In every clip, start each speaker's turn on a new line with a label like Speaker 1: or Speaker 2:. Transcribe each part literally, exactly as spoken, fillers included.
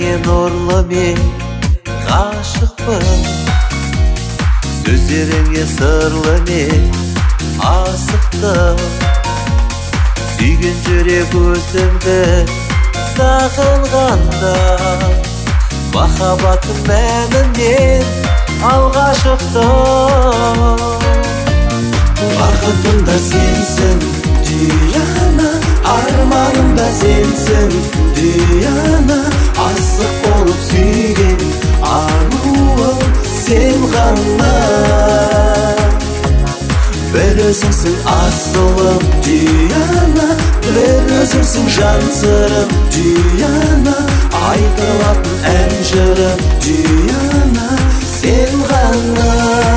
Speaker 1: Сөздеріңе нұрлы мен ғашықпын, сөздеріңе сырлы мен асықтым. Сүйген жүрек өзіңді сағынғанда, махаббаттың мәнінен алғаш ұқтым. Бақытым да сенсің, Диана, арманым да сенсің, Диана. Асық болып сүйген аруым сен ғана. Бір өзіңсің асылым, Диана, бір өзіңсің жан сырым, Диана. Айтылатын ән жырым, Диана, сен ғана.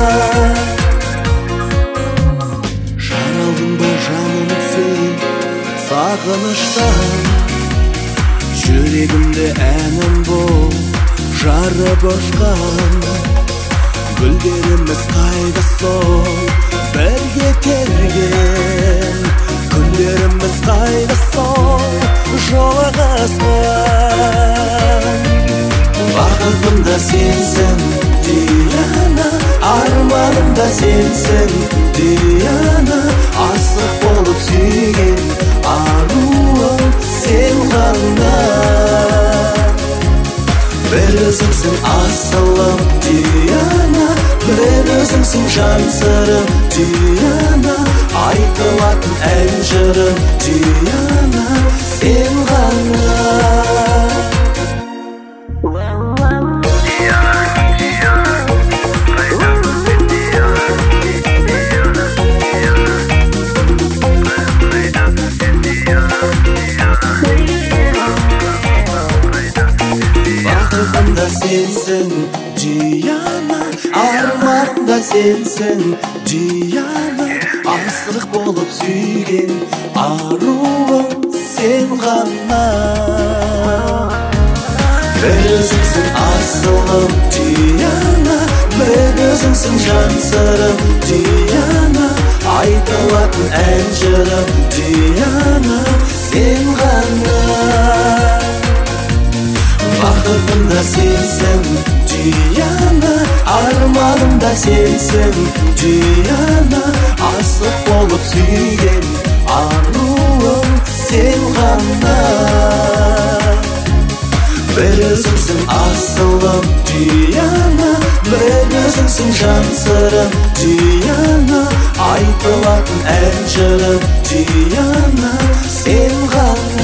Speaker 1: Жаралдың ба жаным сен сағыныштан, жүрегімде әнім бол жарып ұшқан. Гүлдеріміз қайда сол бірге терген, күндеріміз қайда сол жолығысқан. Бақытым да сенсің, Диана, арманым да сенсің, Диана. Асық болып сүйген аруым сен ғана. Бір өзіңсің асылым, Диана, бір өзіңсің жан сырым, Диана. Айтылатын ән жырым, Диана, сен ғана. Бақытым да сенсің, Диана, арманым да сенсің, Диана. Асық болып сүйген аруым сен ғана. Бір өзіңсің асылым, Диана, бір өзіңсің жан сырым, Диана. Айтылатын ән жырым, Диана, сен ғана. Бақытым да сенсің, Диана, арманым да сенсің, Диана. Асық болып сүйген аруым сен ғана. Бір өзіңсің асылым, Диана, бір өзіңсің жан сырым, Диана. Айтылатын ән жырым, Диана, сен ғана.